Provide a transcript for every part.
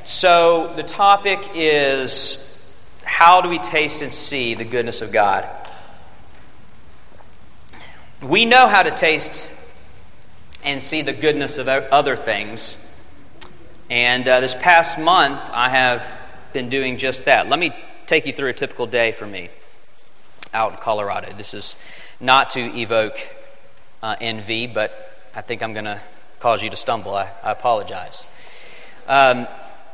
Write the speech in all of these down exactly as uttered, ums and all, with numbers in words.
So the topic is, how do we taste and see the goodness of God? We know how to taste and see the goodness of other things. And uh, this past month, I have been doing just that. Let me take you through a typical day for me out in Colorado. This is not to evoke uh, envy, but I think I'm going to cause you to stumble. I, I apologize. Um,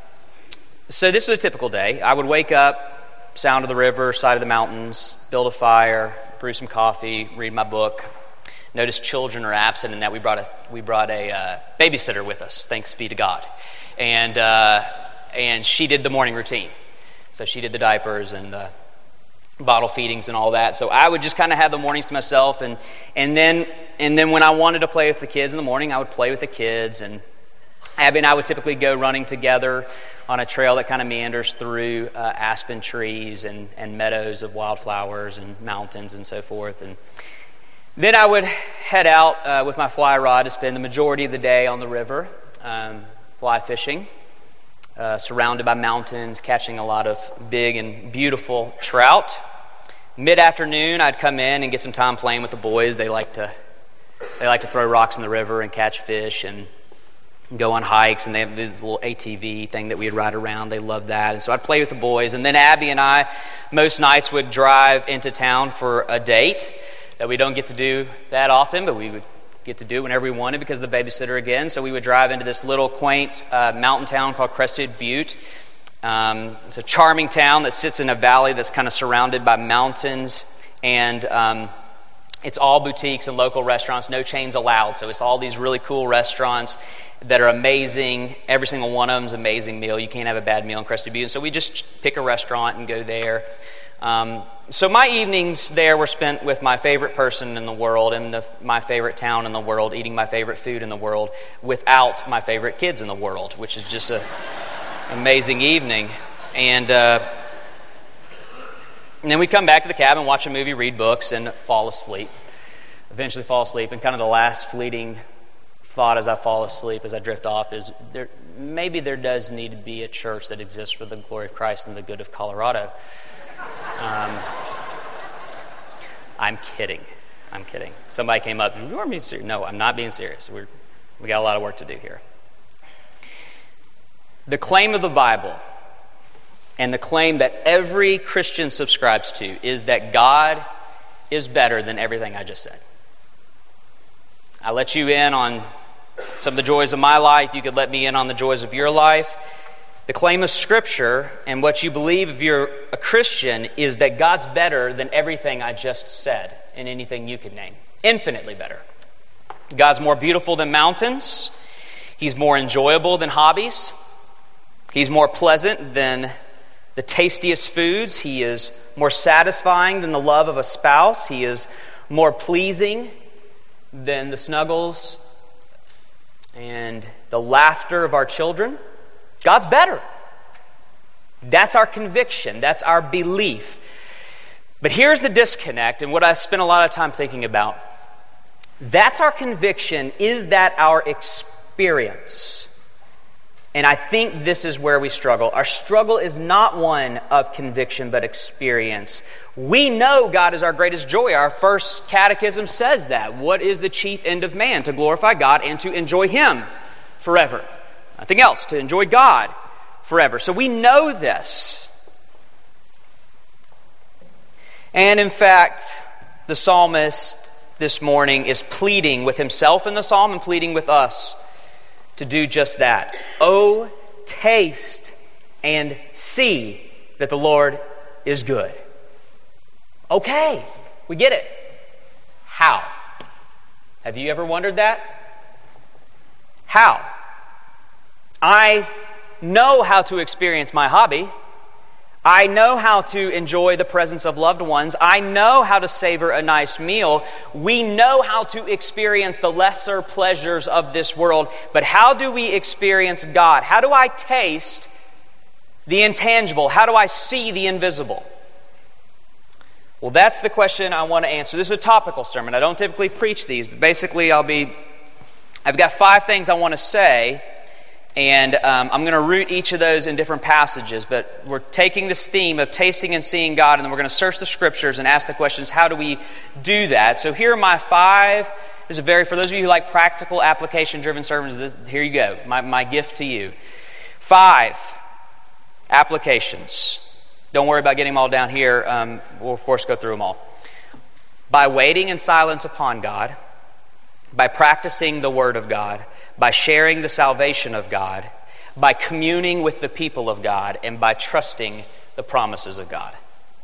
so this is a typical day. I would wake up, sound of the river, side of the mountains, build a fire, brew some coffee, read my book. Notice children are absent, and that we brought a we brought a uh, babysitter with us. Thanks be to God, and uh, and she did the morning routine. So she did the diapers and the bottle feedings and all that. So I would just kind of have the mornings to myself, and and then and then when I wanted to play with the kids in the morning, I would play with the kids. And Abby and I would typically go running together on a trail that kind of meanders through uh, aspen trees and and meadows of wildflowers and mountains and so forth. And then I would head out uh, with my fly rod to spend the majority of the day on the river, um, fly fishing, uh, surrounded by mountains, catching a lot of big and beautiful trout. Mid-afternoon, I'd come in and get some time playing with the boys. They like to they like to throw rocks in the river and catch fish and go on hikes, and they have this little A T V thing that we'd ride around. They love that. And so I'd play with the boys. And then Abby and I, most nights, would drive into town for a date. That we don't get to do that often, but we would get to do whenever we wanted because of the babysitter again. So we would drive into this little quaint uh, mountain town called Crested Butte. Um, it's a charming town that sits in a valley that's kind of surrounded by mountains, and um, it's all boutiques and local restaurants, no chains allowed. So it's all these really cool restaurants that are amazing. Every single one of them is an amazing meal. You can't have a bad meal in Crested Butte. And so we just pick a restaurant and go there. Um, so my evenings there were spent with my favorite person in the world in the, my favorite town in the world, eating my favorite food in the world, without my favorite kids in the world, which is just an amazing evening. And, uh, and then we come back to the cabin, watch a movie, read books, and fall asleep. Eventually fall asleep, and kind of the last fleeting thought as I fall asleep, as I drift off, is there maybe there does need to be a church that exists for the glory of Christ and the good of Colorado. Um, I'm kidding. I'm kidding. Somebody came up, you are being serious. No, I'm not being serious. We're, we got a lot of work to do here. The claim of the Bible and the claim that every Christian subscribes to is that God is better than everything I just said. I let you in on some of the joys of my life. You could let me in on the joys of your life. The claim of Scripture and what you believe if you're a Christian is that God's better than everything I just said and anything you could name. Infinitely better. God's more beautiful than mountains. He's more enjoyable than hobbies. He's more pleasant than the tastiest foods. He is more satisfying than the love of a spouse. He is more pleasing than the snuggles and the laughter of our children. God's better. That's our conviction. That's our belief. But here's the disconnect, and what I spent a lot of time thinking about. That's our conviction. Is that our experience? And I think this is where we struggle. Our struggle is not one of conviction, but experience. We know God is our greatest joy. Our first catechism says that. What is the chief end of man? To glorify God and to enjoy Him forever. Nothing else, to enjoy God forever. So we know this. And in fact, the psalmist this morning is pleading with himself in the psalm and pleading with us to do just that. Oh, taste and see that the Lord is good. Okay, we get it. How? Have you ever wondered that? How? I know how to experience my hobby. I know how to enjoy the presence of loved ones. I know how to savor a nice meal. We know how to experience the lesser pleasures of this world. But how do we experience God? How do I taste the intangible? How do I see the invisible? Well, that's the question I want to answer. This is a topical sermon. I don't typically preach these, but basically I'll be, I've got five things I want to say. And um, I'm going to root each of those in different passages, but we're taking this theme of tasting and seeing God, and then we're going to search the Scriptures and ask the questions, how do we do that? So here are my five. This is very, for those of you who like practical, application-driven sermons, this, here you go, my, my gift to you. Five applications. Don't worry about getting them all down here. Um, we'll, of course, go through them all. By waiting in silence upon God, by practicing the Word of God, by sharing the salvation of God, by communing with the people of God, and by trusting the promises of God.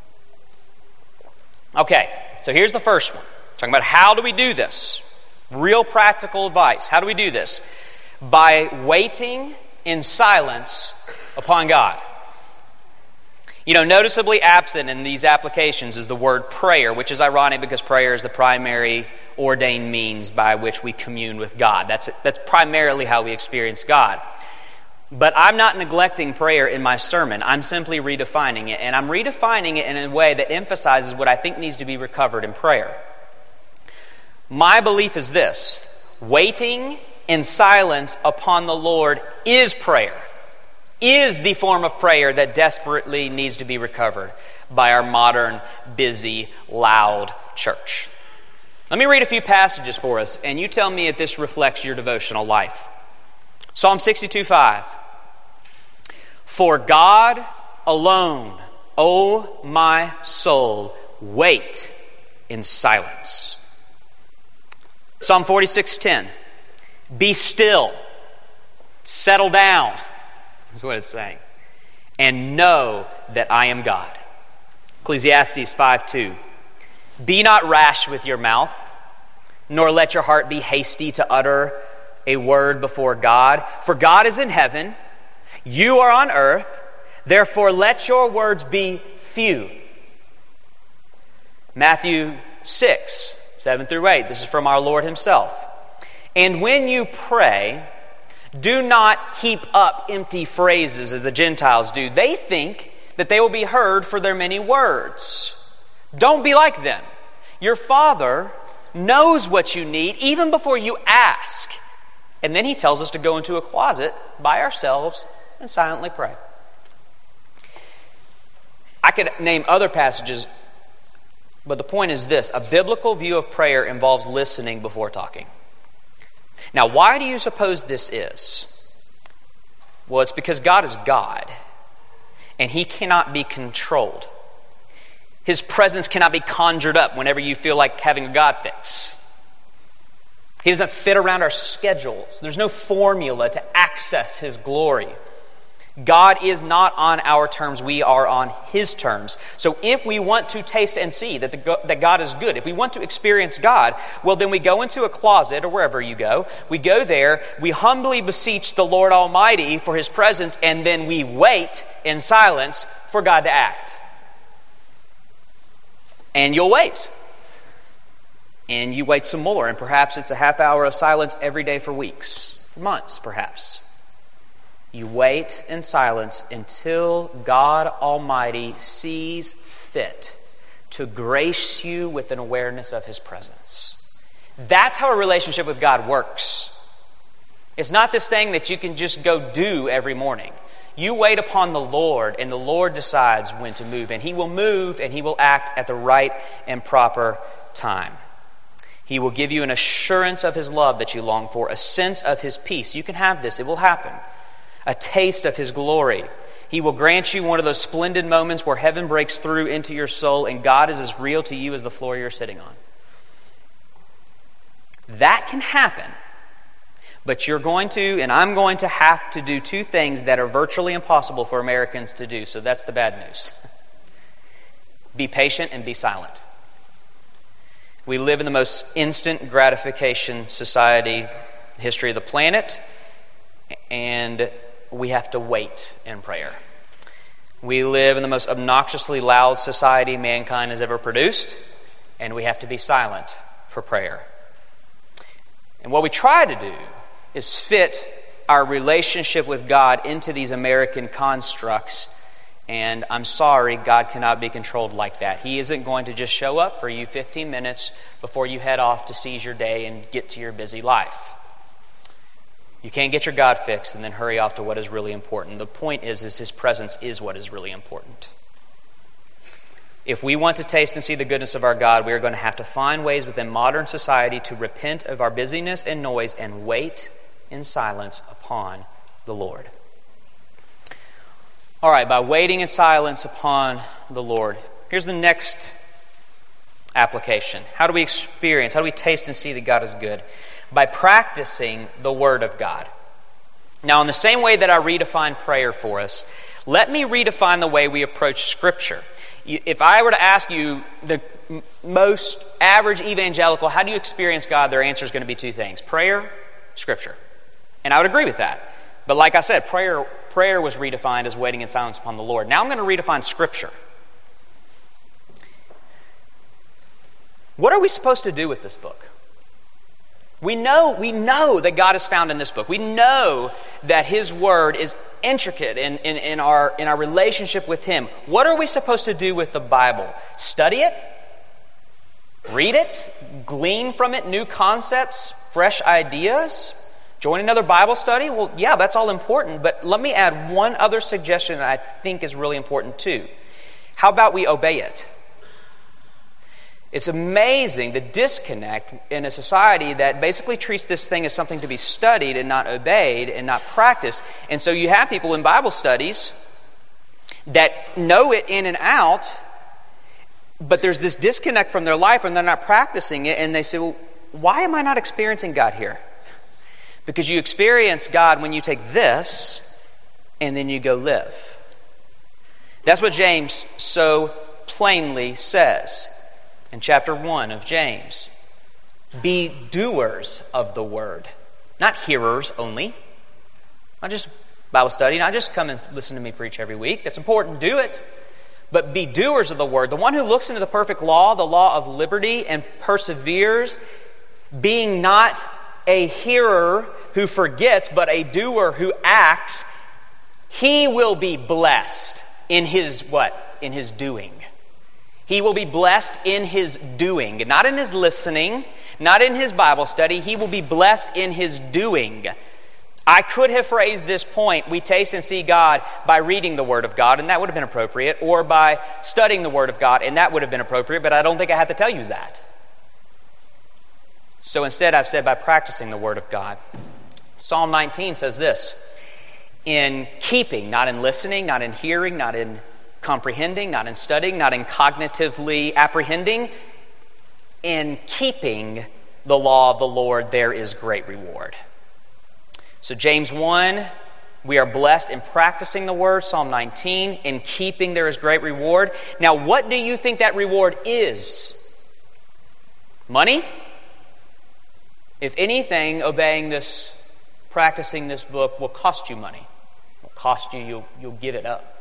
Okay, so here's the first one. Talking about how do we do this? Real practical advice. How do we do this? By waiting in silence upon God. You know, noticeably absent in these applications is the word prayer, which is ironic because prayer is the primary ordained means by which we commune with God. That's that's primarily how we experience God. But I'm not neglecting prayer in my sermon. I'm simply redefining it. And I'm redefining it in a way that emphasizes what I think needs to be recovered in prayer. My belief is this: waiting in silence upon the Lord is prayer. Is the form of prayer that desperately needs to be recovered by our modern, busy, loud church. Let me read a few passages for us, and you tell me if this reflects your devotional life. Psalm sixty-two five. For God alone, O my soul, wait in silence. Psalm forty-six ten. Be still, settle down, is what it's saying, and know that I am God. Ecclesiastes five two. Be not rash with your mouth, nor let your heart be hasty to utter a word before God. For God is in heaven, you are on earth, therefore let your words be few. Matthew six, seven through eight. This is from our Lord himself. And when you pray, do not heap up empty phrases as the Gentiles do. They think that they will be heard for their many words. Don't be like them. Your Father knows what you need even before you ask. And then he tells us to go into a closet by ourselves and silently pray. I could name other passages, but the point is this: a biblical view of prayer involves listening before talking. Now, why do you suppose this is? Well, it's because God is God, and he cannot be controlled. His presence cannot be conjured up whenever you feel like having a God fix. He doesn't fit around our schedules. There's no formula to access his glory. God is not on our terms. We are on his terms. So if we want to taste and see that, the, that God is good, if we want to experience God, well, then we go into a closet or wherever you go. We go there, we humbly beseech the Lord Almighty for his presence, and then we wait in silence for God to act. And you'll wait. And you wait some more, and perhaps it's a half hour of silence every day for weeks, for months perhaps. You wait in silence until God Almighty sees fit to grace you with an awareness of his presence. That's how a relationship with God works. It's not this thing that you can just go do every morning. You wait upon the Lord, and the Lord decides when to move. And he will move, and he will act at the right and proper time. He will give you an assurance of his love that you long for, a sense of his peace. You can have this. It will happen. A taste of his glory. He will grant you one of those splendid moments where heaven breaks through into your soul and God is as real to you as the floor you're sitting on. That can happen. But you're going to, and I'm going to have to do two things that are virtually impossible for Americans to do. So that's the bad news. Be patient and be silent. We live in the most instant gratification society, history of the planet, and we have to wait in prayer. We live in the most obnoxiously loud society mankind has ever produced, and we have to be silent for prayer. And what we try to do is fit our relationship with God into these American constructs, and I'm sorry, God cannot be controlled like that. He isn't going to just show up for you fifteen minutes before you head off to seize your day and get to your busy life. You can't get your God fixed and then hurry off to what is really important. The point is, is His presence is what is really important. If we want to taste and see the goodness of our God, we are going to have to find ways within modern society to repent of our busyness and noise and wait in silence upon the Lord. All right, by waiting in silence upon the Lord, here's the next application. How do we experience, how do we taste and see that God is good? By practicing the Word of God. Now, in the same way that I redefine prayer for us, let me redefine the way we approach Scripture. If I were to ask you, the most average evangelical, how do you experience God? Their answer is going to be two things: prayer, Scripture. And I would agree with that. But like I said, prayer, prayer was redefined as waiting in silence upon the Lord. Now I'm going to redefine Scripture. What are we supposed to do with this book? We know, we know that God is found in this book. We know that His Word is intricate in, in, in, our, in our relationship with Him. What are we supposed to do with the Bible? Study it? Read it? Glean from it new concepts, fresh ideas? Join another Bible study? Well, yeah, that's all important, but let me add one other suggestion that I think is really important too. How about we obey it? It's amazing the disconnect in a society that basically treats this thing as something to be studied and not obeyed and not practiced. And so you have people in Bible studies that know it in and out, but there's this disconnect from their life and they're not practicing it, and they say, well, why am I not experiencing God here? Because you experience God when you take this and then you go live. That's what James so plainly says. In chapter one of James, be doers of the word, not hearers only. Not just Bible study, not just come and listen to me preach every week. That's important, do it. But be doers of the word. The one who looks into the perfect law, the law of liberty, and perseveres, being not a hearer who forgets, but a doer who acts, he will be blessed in his what? In his doing. He will be blessed in his doing, not in his listening, not in his Bible study. He will be blessed in his doing. I could have phrased this point, we taste and see God by reading the Word of God, and that would have been appropriate, or by studying the Word of God, and that would have been appropriate, but I don't think I have to tell you that. So instead, I've said by practicing the Word of God. Psalm nineteen says this: in keeping, not in listening, not in hearing, not in comprehending, not in studying, not in cognitively apprehending. In keeping the law of the Lord, there is great reward. So James one, we are blessed in practicing the word. Psalm nineteen, in keeping there is great reward. Now, what do you think that reward is? Money? If anything, obeying this, practicing this book will cost you money. It will cost you, you'll, you'll give it up.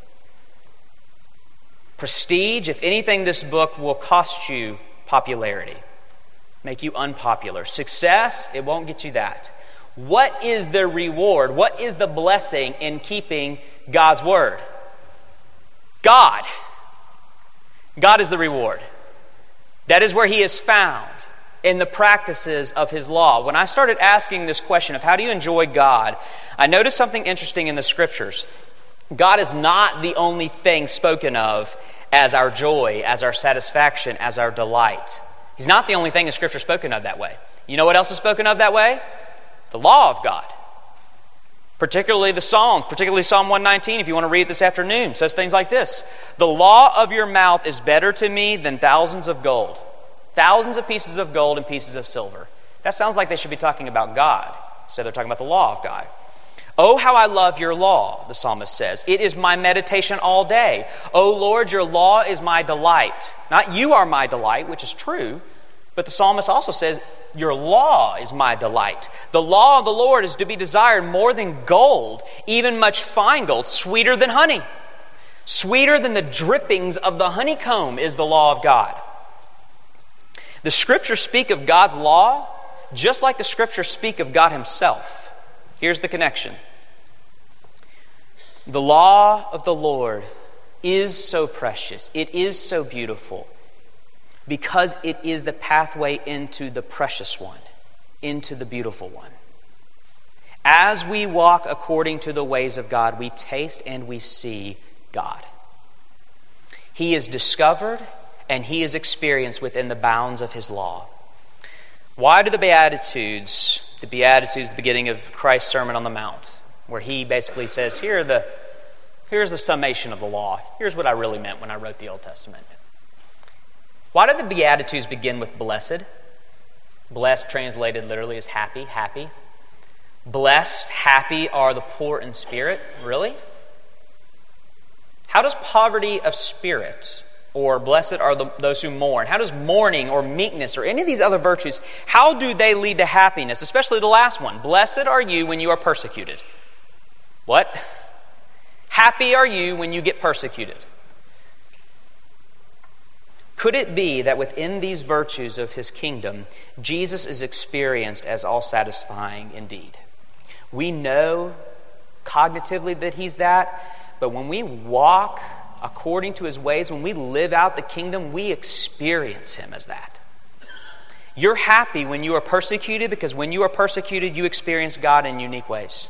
Prestige, if anything, this book will cost you popularity, make you unpopular. Success, it won't get you that. What is the reward? What is the blessing in keeping God's Word? God. God is the reward. That is where He is found, in the practices of His law. When I started asking this question of how do you enjoy God, I noticed something interesting in the Scriptures. God is not the only thing spoken of as our joy, as our satisfaction, as our delight. He's not the only thing in Scripture spoken of that way. You know what else is spoken of that way? The law of God. Particularly the Psalms, particularly Psalm one nineteen, if you want to read it this afternoon, says things like this: the law of your mouth is better to me than thousands of gold. Thousands of pieces of gold and pieces of silver. That sounds like they should be talking about God. So they're talking about the law of God. Oh, how I love your law, the psalmist says. It is my meditation all day. Oh, Lord, your law is my delight. Not you are my delight, which is true, but the psalmist also says, your law is my delight. The law of the Lord is to be desired more than gold, even much fine gold, sweeter than honey. Sweeter than the drippings of the honeycomb is the law of God. The Scriptures speak of God's law just like the Scriptures speak of God Himself. Here's the connection. The law of the Lord is so precious. It is so beautiful because it is the pathway into the precious one, into the beautiful one. As we walk according to the ways of God, we taste and we see God. He is discovered and he is experienced within the bounds of his law. Why do the Beatitudes, the Beatitudes, the beginning of Christ's Sermon on the Mount, where he basically says, here are the, here's the summation of the law. Here's what I really meant when I wrote the Old Testament. Why did the Beatitudes begin with blessed? Blessed translated literally as happy, happy. Blessed, happy are the poor in spirit. Really? How does poverty of spirit, or blessed are the, those who mourn, how does mourning or meekness or any of these other virtues, how do they lead to happiness? Especially the last one. Blessed are you when you are persecuted. What? Happy are you when you get persecuted. Could it be that within these virtues of his kingdom, Jesus is experienced as all-satisfying indeed? We know cognitively that he's that, but when we walk according to his ways, when we live out the kingdom, we experience him as that. You're happy when you are persecuted because when you are persecuted, you experience God in unique ways.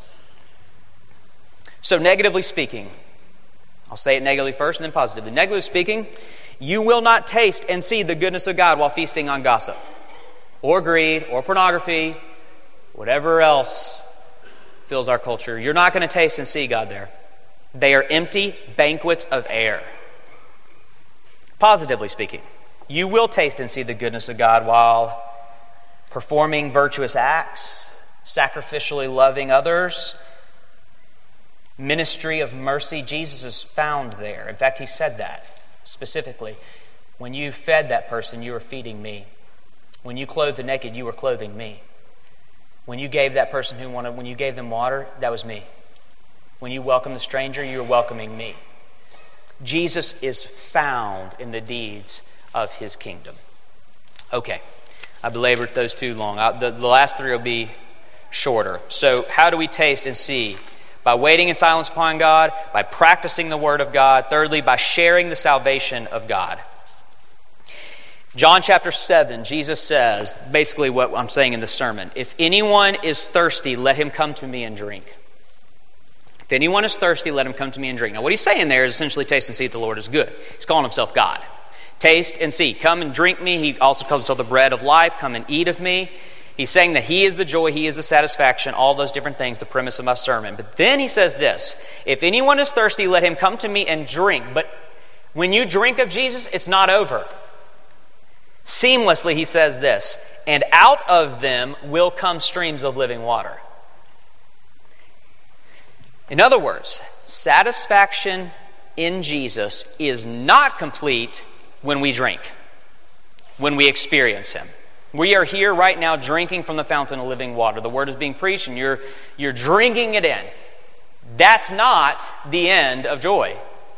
So negatively speaking, I'll say it negatively first and then positively. Negatively speaking, you will not taste and see the goodness of God while feasting on gossip or greed or pornography, whatever else fills our culture. You're not going to taste and see God there. They are empty banquets of air. Positively speaking, you will taste and see the goodness of God while performing virtuous acts, sacrificially loving others, ministry of mercy. Jesus is found there. In fact, he said that specifically. When you fed that person, you were feeding me. When you clothed the naked, you were clothing me. When you gave that person who wanted, when you gave them water, that was me. When you welcomed the stranger, you were welcoming me. Jesus is found in the deeds of his kingdom. Okay, I belabored those too long. I, the, the last three will be shorter. So how do we taste and see? By waiting in silence upon God, by practicing the word of God. Thirdly, by sharing the salvation of God. John chapter seven, Jesus says, basically what I'm saying in the sermon, if anyone is thirsty, let him come to me and drink. If anyone is thirsty, let him come to me and drink. Now what he's saying there is essentially taste and see that the Lord is good. He's calling himself God. Taste and see. Come and drink me. He also calls himself the bread of life. Come and eat of me. He's saying that he is the joy, he is the satisfaction, all those different things, the premise of my sermon. But then he says this, if anyone is thirsty, let him come to me and drink. But when you drink of Jesus, it's not over. Seamlessly, he says this, and out of them will come streams of living water. In other words, satisfaction in Jesus is not complete when we drink, when we experience him. We are here right now drinking from the fountain of living water. The word is being preached and you're, you're drinking it in. That's not the end of joy.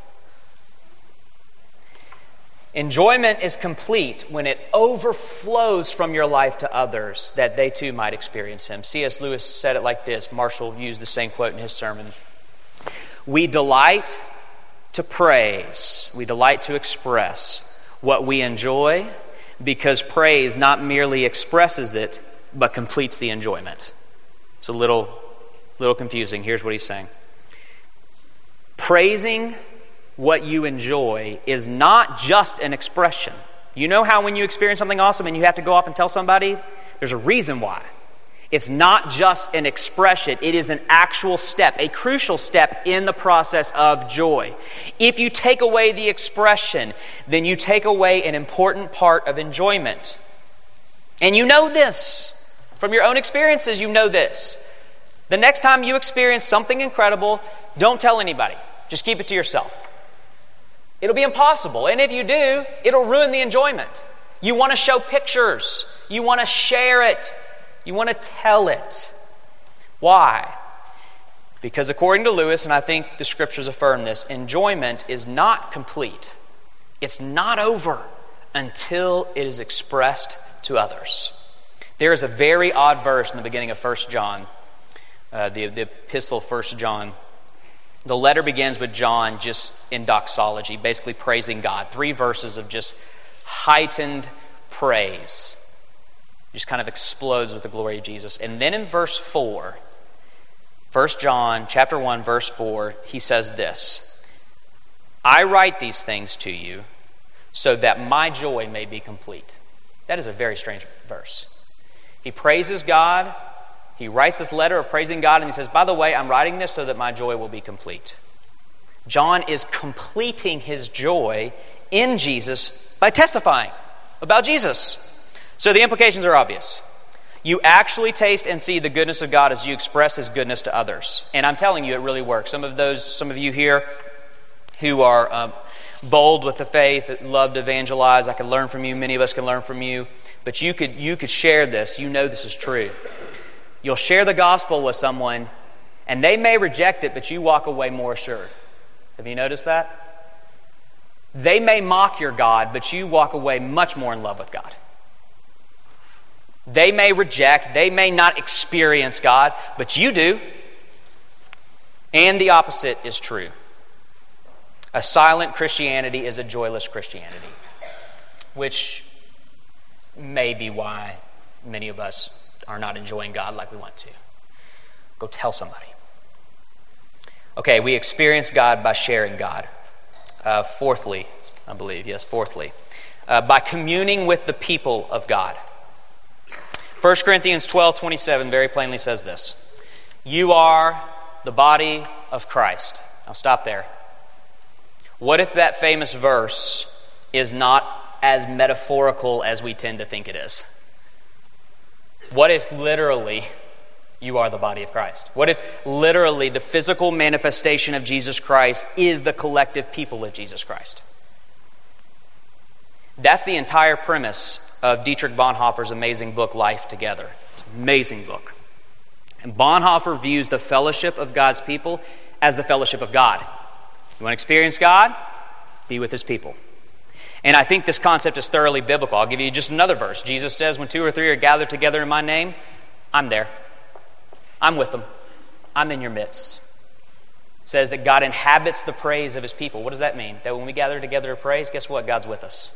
Enjoyment is complete when it overflows from your life to others that they too might experience him. C S Lewis said it like this. Marshall used the same quote in his sermon. We delight to praise, we delight to express what we enjoy because praise not merely expresses it, but completes the enjoyment. It's a little, little confusing. Here's what he's saying. Praising what you enjoy is not just an expression. You know how when you experience something awesome and you have to go off and tell somebody? There's a reason why. It's not just an expression. It is an actual step, a crucial step in the process of joy. If you take away the expression, then you take away an important part of enjoyment. And you know this. From your own experiences, you know this. The next time you experience something incredible, don't tell anybody. Just keep it to yourself. It'll be impossible. And if you do, it'll ruin the enjoyment. You want to show pictures. You want to share it. You want to tell it. Why? Because according to Lewis, and I think the scriptures affirm this, enjoyment is not complete. It's not over until it is expressed to others. There is a very odd verse in the beginning of First John, uh, the, the epistle First John. The letter begins with John just in doxology, basically praising God. Three verses of just heightened praise. Just kind of explodes with the glory of Jesus. And then in verse four, First John chapter one, verse four, he says this, I write these things to you so that my joy may be complete. That is a very strange verse. He praises God. He writes this letter of praising God, and he says, by the way, I'm writing this so that my joy will be complete. John is completing his joy in Jesus by testifying about Jesus. So the implications are obvious. You actually taste and see the goodness of God as you express His goodness to others. And I'm telling you, it really works. Some of those, some of you here who are um, bold with the faith, that love to evangelize, I can learn from you. Many of us can learn from you. But you could you could share this. You know this is true. You'll share the gospel with someone, and they may reject it, but you walk away more assured. Have you noticed that? They may mock your God, but you walk away much more in love with God. They may reject, they may not experience God, but you do. And the opposite is true. A silent Christianity is a joyless Christianity, which may be why many of us are not enjoying God like we want to. Go tell somebody. Okay, we experience God by sharing God. Uh, fourthly, I believe, yes, fourthly, uh, by communing with the people of God. First Corinthians twelve twenty-seven very plainly says this. You are the body of Christ. I'll stop there. What if that famous verse is not as metaphorical as we tend to think it is? What if literally you are the body of Christ? What if literally the physical manifestation of Jesus Christ is the collective people of Jesus Christ? That's the entire premise of Dietrich Bonhoeffer's amazing book, Life Together. It's an amazing book. And Bonhoeffer views the fellowship of God's people as the fellowship of God. You want to experience God? Be with His people. And I think this concept is thoroughly biblical. I'll give you just another verse. Jesus says, when two or three are gathered together in my name, I'm there. I'm with them. I'm in your midst. It says that God inhabits the praise of His people. What does that mean? That when we gather together to praise, guess what? God's with us.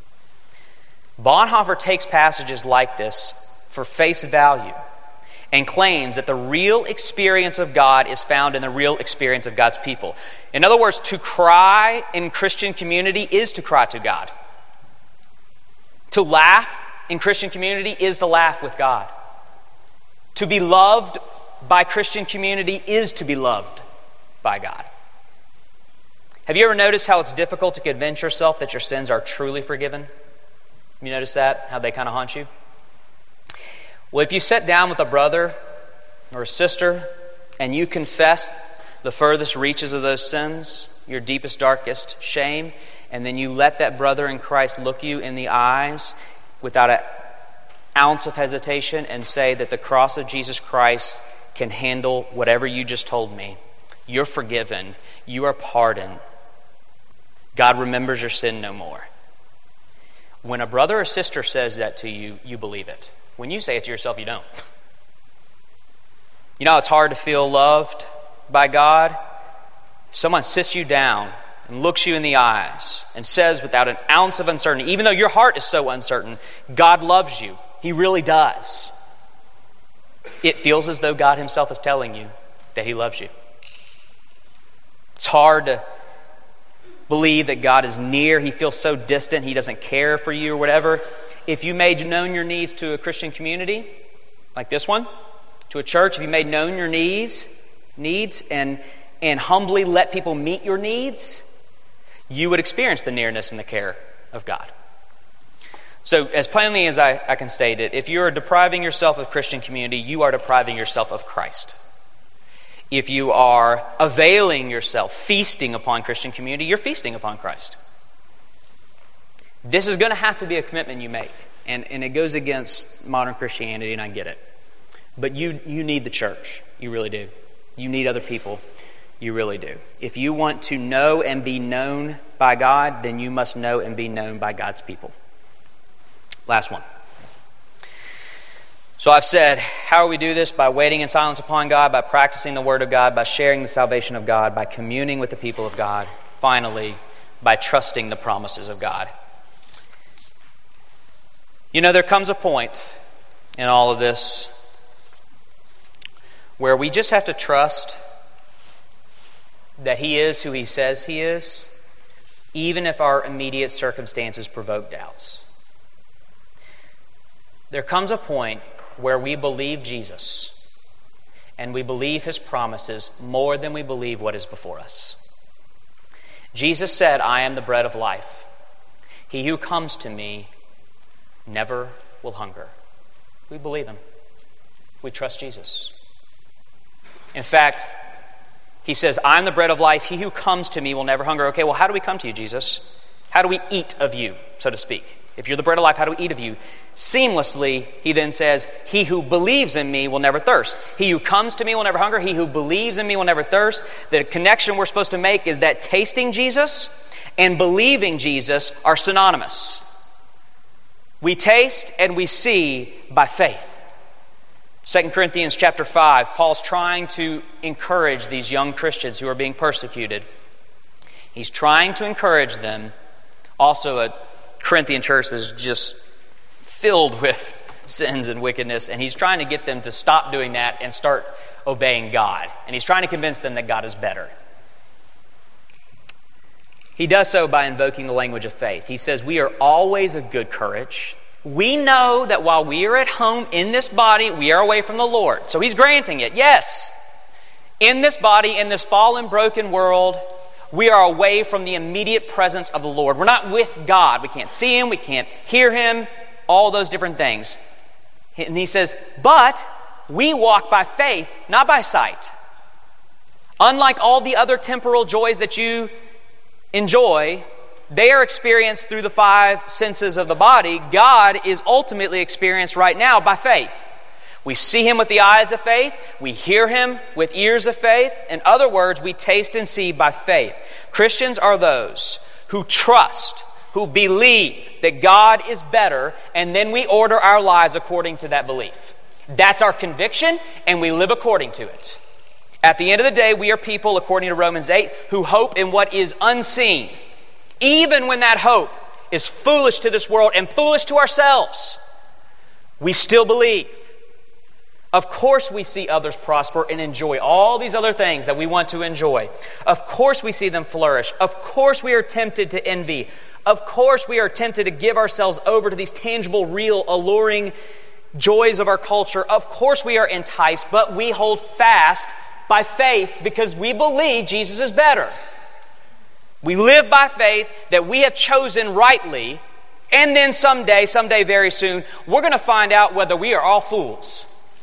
Bonhoeffer takes passages like this for face value and claims that the real experience of God is found in the real experience of God's people. In other words, to cry in Christian community is to cry to God. To laugh in Christian community is to laugh with God. To be loved by Christian community is to be loved by God. Have you ever noticed how it's difficult to convince yourself that your sins are truly forgiven? You notice that? How they kind of haunt you? Well, if you sit down with a brother or a sister and you confess the furthest reaches of those sins, your deepest, darkest shame, and then you let that brother in Christ look you in the eyes without an ounce of hesitation and say that the cross of Jesus Christ can handle whatever you just told me. You're forgiven. You are pardoned. God remembers your sin no more. When a brother or sister says that to you, you believe it. When you say it to yourself, you don't. You know, it's hard to feel loved by God. If someone sits you down and looks you in the eyes and says without an ounce of uncertainty, even though your heart is so uncertain, God loves you. He really does. It feels as though God Himself is telling you that He loves you. It's hard to believe that God is near. He feels so distant. He doesn't care for you or whatever. If you made known your needs to a Christian community, like this one, to a church, if you made known your needs, needs and, and humbly let people meet your needs, you would experience the nearness and the care of God. So as plainly as I, I can state it, if you are depriving yourself of Christian community, you are depriving yourself of Christ. If you are availing yourself, feasting upon Christian community, you're feasting upon Christ. This is going to have to be a commitment you make. And, and it goes against modern Christianity, and I get it. But you, you need the church. You really do. You need other people. You really do. If you want to know and be known by God, then you must know and be known by God's people. Last one. So I've said, how do we do this? By waiting in silence upon God, by practicing the Word of God, by sharing the salvation of God, by communing with the people of God. Finally, by trusting the promises of God. You know, there comes a point in all of this where we just have to trust that He is who He says He is, even if our immediate circumstances provoke doubts. There comes a point where we believe Jesus and we believe His promises more than we believe what is before us. Jesus said, "I am the bread of life. He who comes to me never will hunger." We believe Him. We trust Jesus. In fact, He says, "I'm the bread of life. He who comes to me will never hunger." Okay, well, how do we come to you, Jesus? How do we eat of you, so to speak? If you're the bread of life, how do we eat of you? Seamlessly, He then says, "He who believes in me will never thirst. He who comes to me will never hunger. He who believes in me will never thirst." The connection we're supposed to make is that tasting Jesus and believing Jesus are synonymous. We taste and we see by faith. Second Corinthians chapter five, Paul's trying to encourage these young Christians who are being persecuted. He's trying to encourage them. Also, a Corinthian church that is just filled with sins and wickedness, and he's trying to get them to stop doing that and start obeying God. And he's trying to convince them that God is better. He does so by invoking the language of faith. He says, "We are always of good courage. We know that while we are at home in this body, we are away from the Lord." So he's granting it. Yes, in this body, in this fallen, broken world, we are away from the immediate presence of the Lord. We're not with God. We can't see Him. We can't hear Him. All those different things. And he says, but we walk by faith, not by sight. Unlike all the other temporal joys that you enjoy, they are experienced through the five senses of the body. God is ultimately experienced right now by faith. We see Him with the eyes of faith. We hear Him with ears of faith. In other words, we taste and see by faith. Christians are those who trust, who believe that God is better, and then we order our lives according to that belief. That's our conviction, and we live according to it. At the end of the day, we are people, according to Romans eight, who hope in what is unseen, even when that hope is foolish to this world and foolish to ourselves. We still believe. Of course we see others prosper and enjoy all these other things that we want to enjoy. Of course we see them flourish. Of course we are tempted to envy. Of course we are tempted to give ourselves over to these tangible, real, alluring joys of our culture. Of course we are enticed, but we hold fast by faith because we believe Jesus is better. We live by faith that we have chosen rightly, and then someday, someday very soon, we're going to find out whether we are all fools.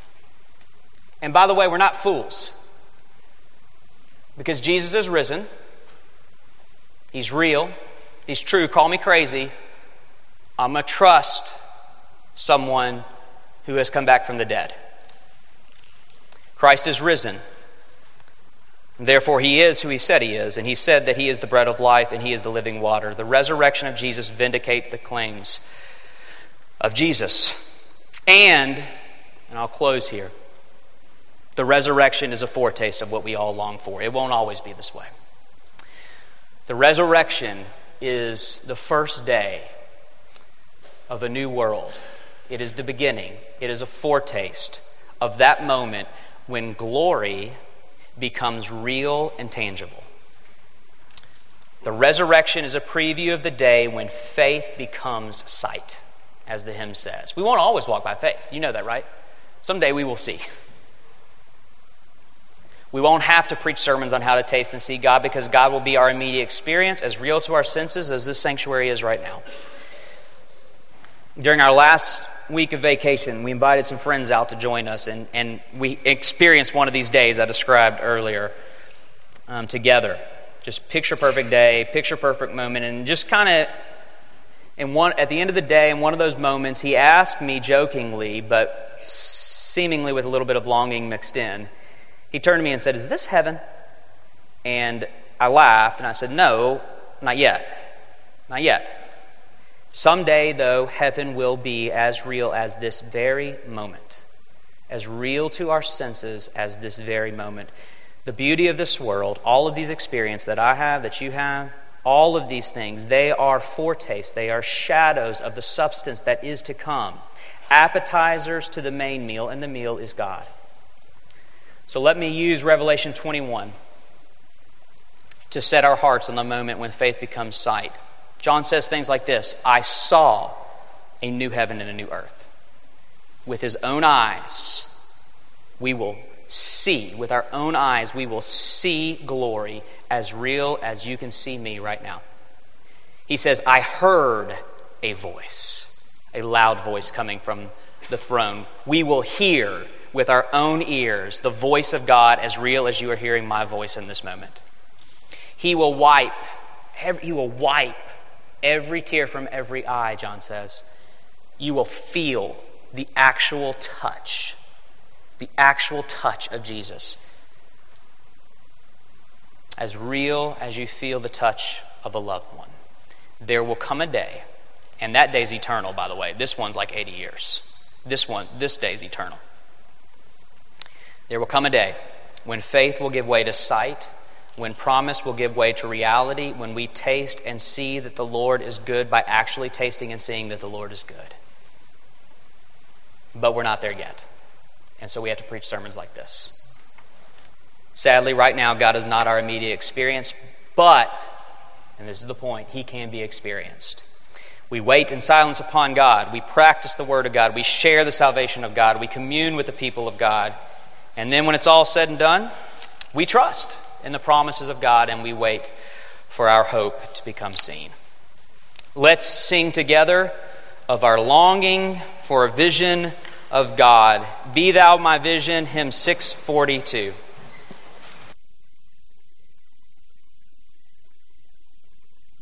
And by the way, we're not fools. Because Jesus is risen. He's real. He's true. Call me crazy. I'm going to trust someone who has come back from the dead. Christ is risen. Therefore, He is who He said He is. And He said that He is the bread of life and He is the living water. The resurrection of Jesus vindicates the claims of Jesus. And, and I'll close here, the resurrection is a foretaste of what we all long for. It won't always be this way. The resurrection is the first day of a new world. It is the beginning. It is a foretaste of that moment when glory becomes real and tangible. The resurrection is a preview of the day when faith becomes sight, as the hymn says. We won't always walk by faith. You know that, right? Someday we will see. We won't have to preach sermons on how to taste and see God because God will be our immediate experience, as real to our senses as this sanctuary is right now. During our last week of vacation, we invited some friends out to join us, and, and we experienced one of these days I described earlier um, together. Just picture-perfect day, picture-perfect moment, and just kind of, in one at the end of the day, in one of those moments, he asked me jokingly, but seemingly with a little bit of longing mixed in, he turned to me and said, "Is this heaven?" And I laughed, and I said, "No, not yet. Not yet. Someday, though, heaven will be as real as this very moment, as real to our senses as this very moment. The beauty of this world, all of these experiences that I have, that you have, all of these things, they are foretastes, they are shadows of the substance that is to come, appetizers to the main meal, and the meal is God. So let me use Revelation twenty-one to set our hearts on the moment when faith becomes sight. John says things like this: I saw a new heaven and a new earth. With his own eyes, we will see, with our own eyes, we will see glory as real as you can see me right now. He says, I heard a voice, a loud voice coming from the throne. We will hear with our own ears the voice of God as real as you are hearing my voice in this moment. He will wipe, he will wipe every tear from every eye, John says. You will feel the actual touch, the actual touch of Jesus. As real as you feel the touch of a loved one. There will come a day, and that day's eternal, by the way. This one's like eighty years. This one, this day's eternal. There will come a day when faith will give way to sight, when promise will give way to reality, when we taste and see that the Lord is good by actually tasting and seeing that the Lord is good. But we're not there yet. And so we have to preach sermons like this. Sadly, right now, God is not our immediate experience, but, and this is the point, he can be experienced. We wait in silence upon God. We practice the Word of God. We share the salvation of God. We commune with the people of God. And then when it's all said and done, we trust in the promises of God and we wait for our hope to become seen. Let's sing together of our longing for a vision of God. Be thou my vision, hymn six forty-two.